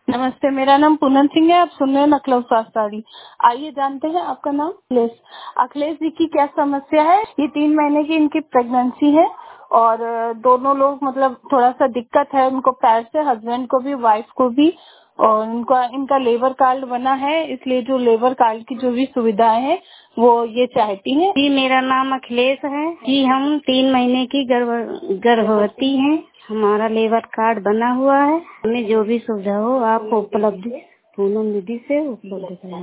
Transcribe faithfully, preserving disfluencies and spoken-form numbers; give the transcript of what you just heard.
नमस्ते, मेरा नाम पूनम सिंह है। आप सुन रहे हैं नखलऊ साड़ी। आइए जानते हैं आपका नाम। अखिलेश अखिलेश जी की क्या समस्या है। ये तीन महीने की इनकी प्रेगनेंसी है और दोनों लोग मतलब थोड़ा सा दिक्कत है उनको पैर से, हस्बैंड को भी वाइफ को भी। और उनका इनका लेबर कार्ड बना है, इसलिए जो लेबर कार्ड की जो भी सुविधाएं हैं वो ये चाहती हैं। जी, मेरा नाम अखिलेश है जी। हम तीन महीने की गर्भ गर्भवती हैं। हमारा लेबर कार्ड बना हुआ है। हमें जो भी सुविधा हो आप उपलब्ध पूनम निधि से उपलब्ध कराएं।